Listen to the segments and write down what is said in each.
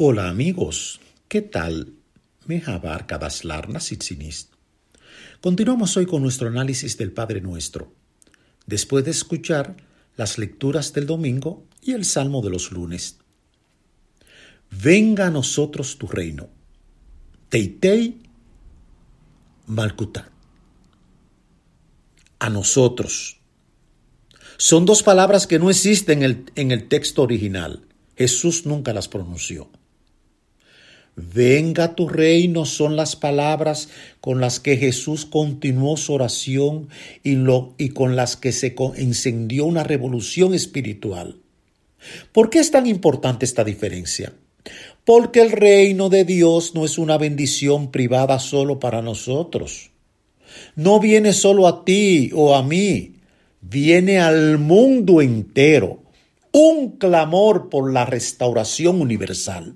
Hola amigos, ¿qué tal? Mehabar Kadaslar Nasitsinist. Continuamos hoy con nuestro análisis del Padre Nuestro, después de escuchar las lecturas del domingo y el Salmo de los lunes. Venga a nosotros tu reino. Teitei Malkutat. A nosotros. Son dos palabras que no existen en el texto original. Jesús nunca las pronunció. Venga tu reino son las palabras con las que Jesús continuó su oración y con las que se encendió una revolución espiritual. ¿Por qué es tan importante esta diferencia? Porque el reino de Dios no es una bendición privada solo para nosotros. No viene solo a ti o a mí, viene al mundo entero. Un clamor por la restauración universal.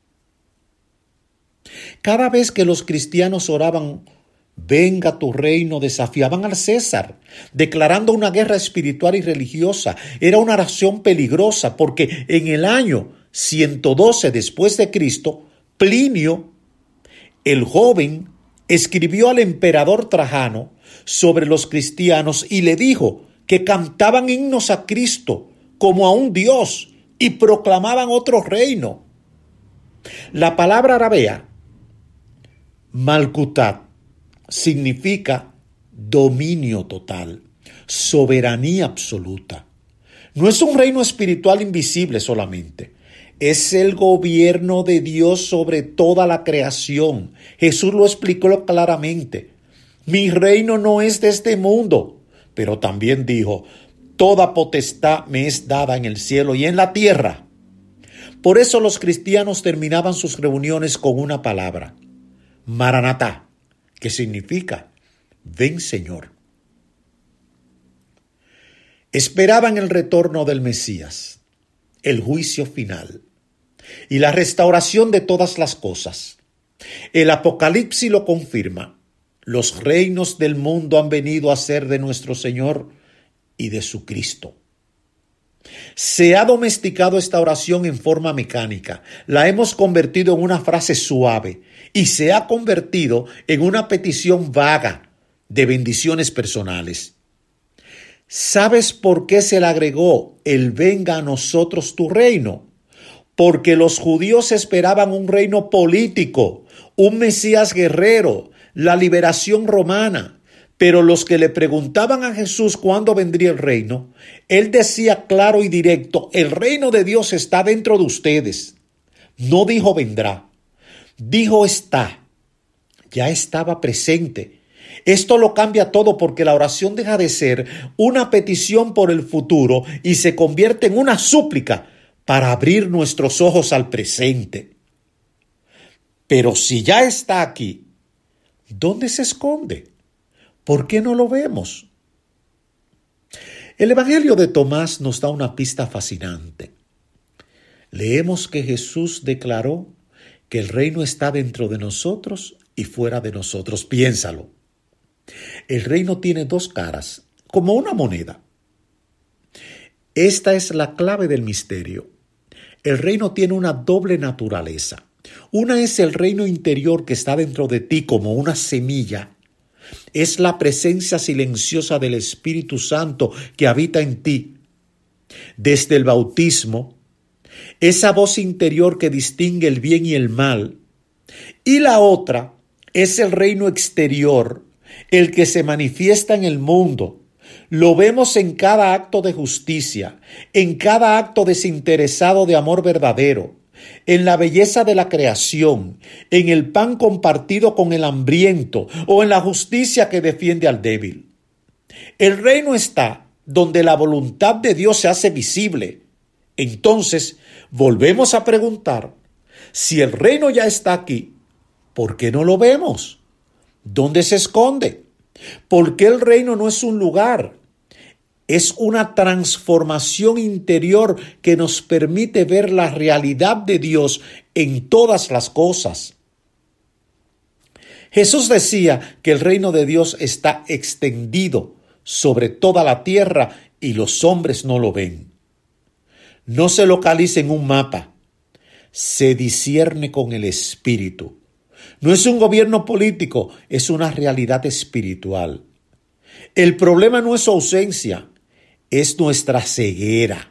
Cada vez que los cristianos oraban, venga tu reino, desafiaban al César, declarando una guerra espiritual y religiosa. Era una oración peligrosa porque en el año 112 después de Cristo, Plinio, el joven, escribió al emperador Trajano sobre los cristianos y le dijo que cantaban himnos a Cristo como a un Dios y proclamaban otro reino. La palabra aramea Malkutat significa dominio total, soberanía absoluta. No es un reino espiritual invisible solamente, es el gobierno de Dios sobre toda la creación. Jesús lo explicó claramente. Mi reino no es de este mundo, pero también dijo, toda potestad me es dada en el cielo y en la tierra. Por eso los cristianos terminaban sus reuniones con una palabra, Maranatá, que significa, ven Señor. Esperaban el retorno del Mesías, el juicio final y la restauración de todas las cosas. El Apocalipsis lo confirma. Los reinos del mundo han venido a ser de nuestro Señor y de su Cristo. Se ha domesticado esta oración en forma mecánica. La hemos convertido en una frase suave y se ha convertido en una petición vaga de bendiciones personales. ¿Sabes por qué se le agregó el venga a nosotros tu reino? Porque los judíos esperaban un reino político, un Mesías guerrero, la liberación romana. Pero los que le preguntaban a Jesús cuándo vendría el reino, él decía claro y directo, el reino de Dios está dentro de ustedes. No dijo vendrá, dijo está, ya estaba presente. Esto lo cambia todo porque la oración deja de ser una petición por el futuro y se convierte en una súplica para abrir nuestros ojos al presente. Pero si ya está aquí, ¿dónde se esconde? ¿Por qué no lo vemos? El Evangelio de Tomás nos da una pista fascinante. Leemos que Jesús declaró que el reino está dentro de nosotros y fuera de nosotros. Piénsalo. El reino tiene dos caras, como una moneda. Esta es la clave del misterio. El reino tiene una doble naturaleza. Una es el reino interior que está dentro de ti como una semilla. Es la presencia silenciosa del Espíritu Santo que habita en ti. Desde el bautismo, esa voz interior que distingue el bien y el mal. Y la otra es el reino exterior, el que se manifiesta en el mundo. Lo vemos en cada acto de justicia, en cada acto desinteresado de amor verdadero, en la belleza de la creación, en el pan compartido con el hambriento o en la justicia que defiende al débil. El reino está donde la voluntad de Dios se hace visible. Entonces, volvemos a preguntar, si el reino ya está aquí, ¿por qué no lo vemos? ¿Dónde se esconde? ¿Por qué el reino no es un lugar? Es una transformación interior que nos permite ver la realidad de Dios en todas las cosas. Jesús decía que el reino de Dios está extendido sobre toda la tierra y los hombres no lo ven. No se localiza en un mapa, se discierne con el Espíritu. No es un gobierno político, es una realidad espiritual. El problema no es su ausencia, es nuestra ceguera.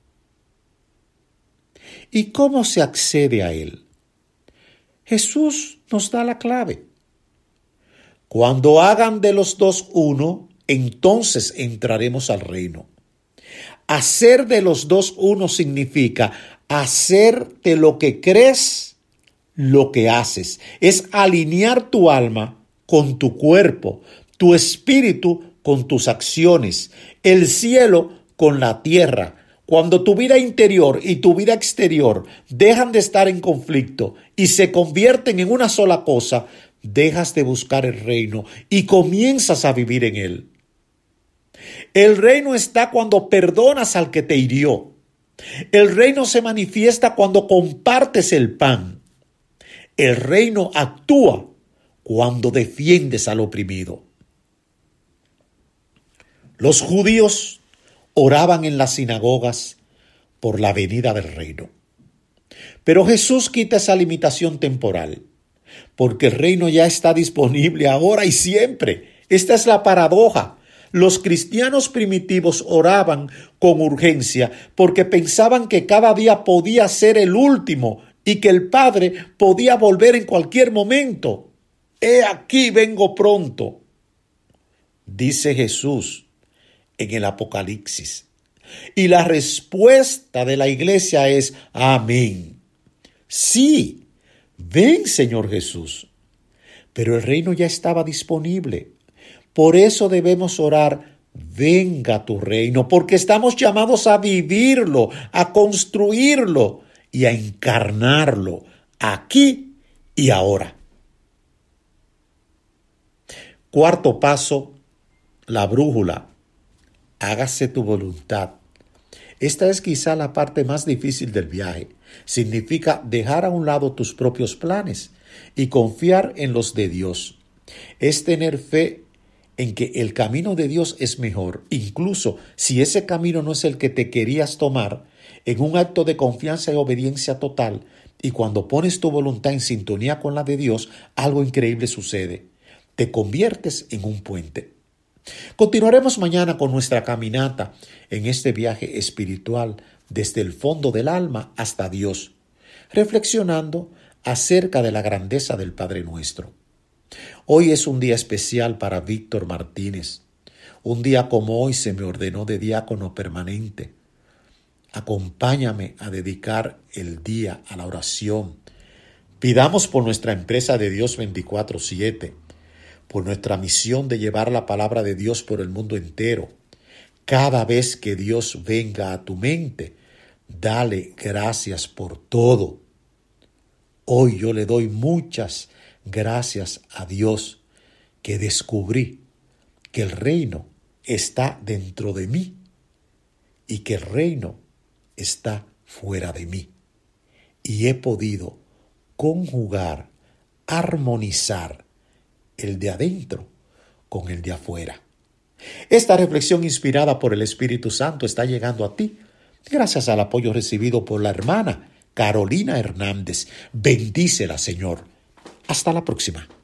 ¿Y cómo se accede a él? Jesús nos da la clave. Cuando hagan de los dos uno, entonces entraremos al reino. Hacer de los dos uno significa hacer de lo que crees lo que haces. Es alinear tu alma con tu cuerpo, tu espíritu con tus acciones, el cielo con la tierra. Cuando tu vida interior y tu vida exterior dejan de estar en conflicto y se convierten en una sola cosa, dejas de buscar el reino y comienzas a vivir en él. El reino está cuando perdonas al que te hirió. El reino se manifiesta cuando compartes el pan. El reino actúa cuando defiendes al oprimido. Los judíos oraban en las sinagogas por la venida del reino. Pero Jesús quita esa limitación temporal, porque el reino ya está disponible ahora y siempre. Esta es la paradoja. Los cristianos primitivos oraban con urgencia porque pensaban que cada día podía ser el último y que el Padre podía volver en cualquier momento. He aquí, vengo pronto, dice Jesús en el Apocalipsis. Y la respuesta de la iglesia es amén. Sí, ven, Señor Jesús. Pero el reino ya estaba disponible. Por eso debemos orar, venga tu reino, porque estamos llamados a vivirlo, a construirlo y a encarnarlo aquí y ahora. Cuarto paso, la brújula. Hágase tu voluntad. Esta es quizá la parte más difícil del viaje. Significa dejar a un lado tus propios planes y confiar en los de Dios. Es tener fe en que el camino de Dios es mejor, incluso si ese camino no es el que te querías tomar, en un acto de confianza y obediencia total, y cuando pones tu voluntad en sintonía con la de Dios, algo increíble sucede. Te conviertes en un puente. Continuaremos mañana con nuestra caminata en este viaje espiritual desde el fondo del alma hasta Dios, reflexionando acerca de la grandeza del Padre Nuestro. Hoy es un día especial para Víctor Martínez. Un día como hoy se me ordenó de diácono permanente. Acompáñame a dedicar el día a la oración. Pidamos por nuestra empresa de Dios 24/7, por nuestra misión de llevar la palabra de Dios por el mundo entero. Cada vez que Dios venga a tu mente, dale gracias por todo. Hoy yo le doy muchas gracias a Dios que descubrí que el reino está dentro de mí y que el reino está fuera de mí. Y he podido conjugar, armonizar el de adentro con el de afuera. Esta reflexión inspirada por el Espíritu Santo está llegando a ti gracias al apoyo recibido por la hermana Carolina Hernández. Bendícela, Señor. Hasta la próxima.